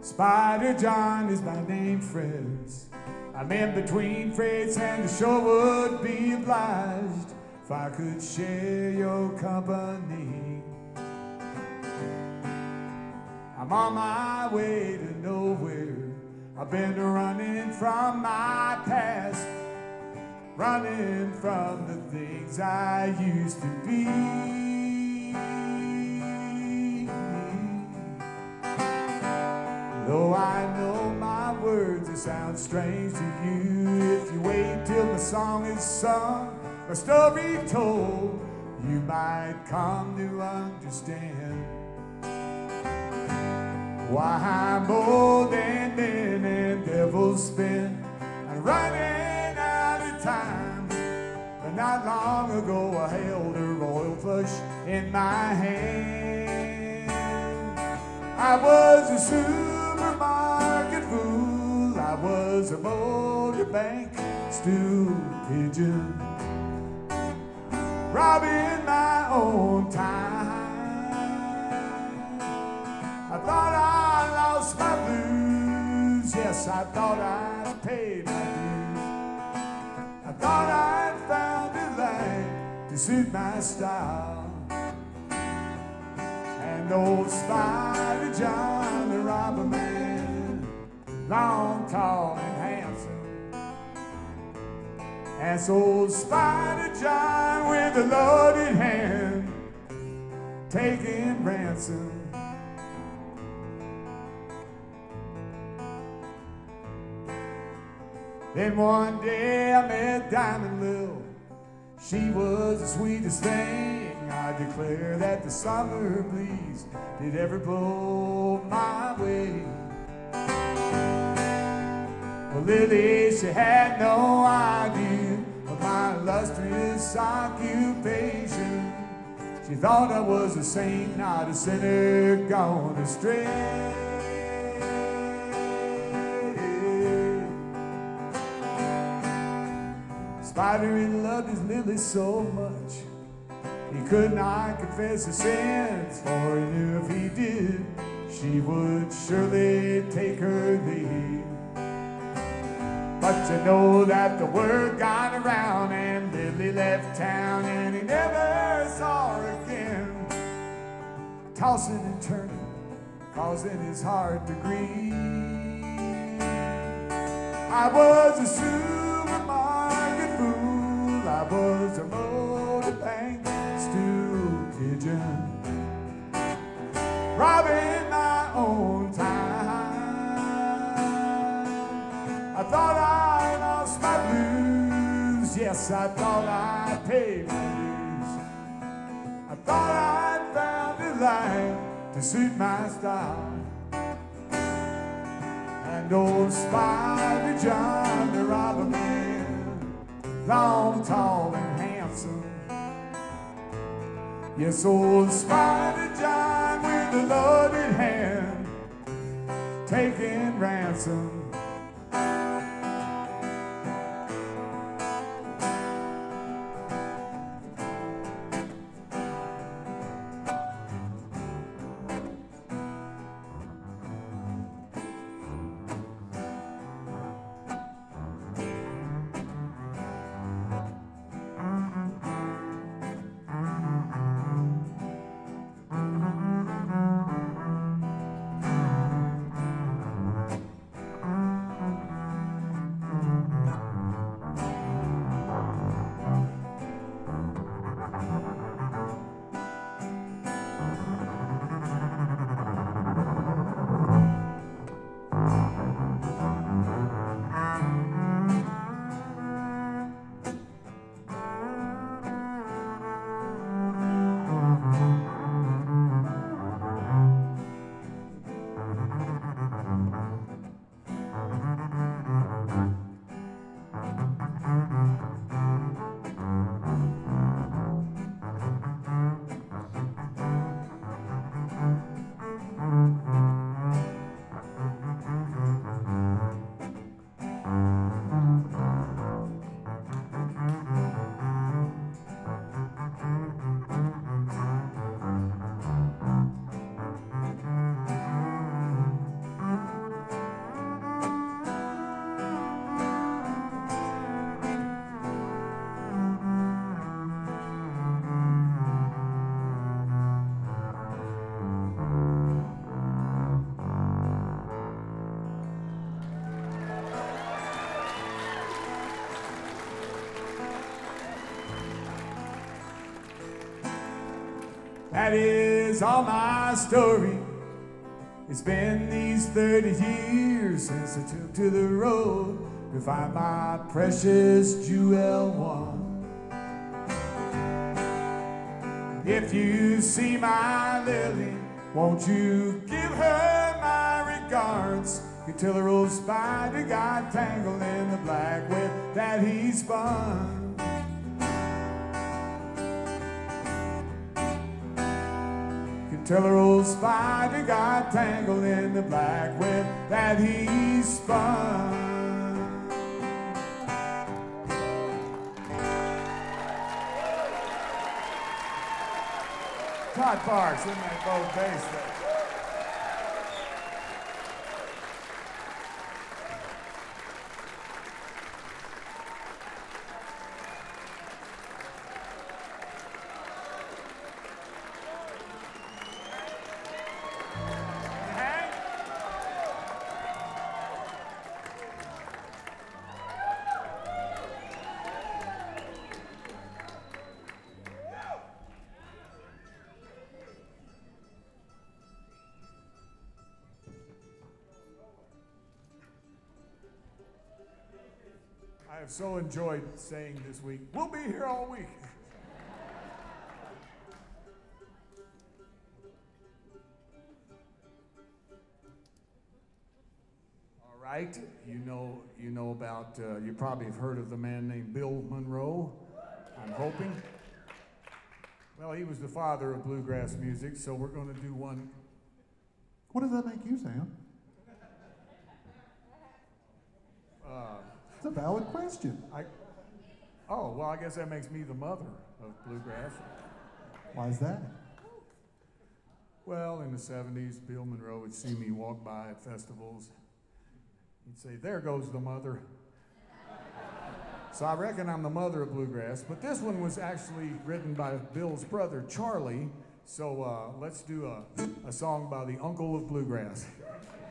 Spider John is my name, friends. I'm in between freights and I sure would be obliged if I could share your company. I'm on my way to nowhere. I've been running from my past, running from the things I used to be. Though I know my words, they sound strange to you. If you wait till the song is sung, or story told, you might come to understand why I'm old and men and devils spin and running out of time. But not long ago I held a royal flush in my hand. I was a supermarket fool, I was a motor bank stool pigeon, robbing my own time. I thought I lost my blues, yes, I thought I'd paid my dues. I thought I'd found a life to suit my style. And old Spider John, the robber man, long, tall, and handsome. That's old Spider John with a loaded hand, taking ransom. Then one day I met Diamond Lil. She was the sweetest thing. I declare that the summer breeze did ever blow my way. Well, Lily, she had no idea of my illustrious occupation. She thought I was a saint, not a sinner gone astray. Spider, he loved his Lily so much, he could not confess his sins, for he knew if he did, she would surely take her leave. But to know that the word got around and Lily left town and he never saw her again, tossing and turning, causing his heart to grieve. I was a supermarket fool, I was a motor bank stool pigeon, robbing my own time. I thought I lost my blues, yes, I thought I'd paid my dues. I thought I'd found a life to suit my style. And old Spider John, the robber man, long, tall, and handsome. Yes, old Spider John with a loaded hand, taking ransom. that is all my story. It's been these 30 years since I took to the road to find my precious Jewel one. If you see my Lily, won't you give her my regards? You tell her old spider got tangled in the black web that he spun. Tell her old spider got tangled in the black web that he spun. Todd Parks in that both bass there. I have so enjoyed saying this week, we'll be here all week. All right, you know about, you probably have heard of the man named Bill Monroe, I'm hoping. Well, he was the father of bluegrass music, so we're going to do one. What does that make you, Sam? It's a valid question. Well, I guess that makes me the mother of bluegrass. Why is that? Well, in the 70s, Bill Monroe would see me walk by at festivals. He'd say, there goes the mother. So I reckon I'm the mother of bluegrass, but this one was actually written by Bill's brother, Charlie. So let's do a song by the uncle of bluegrass.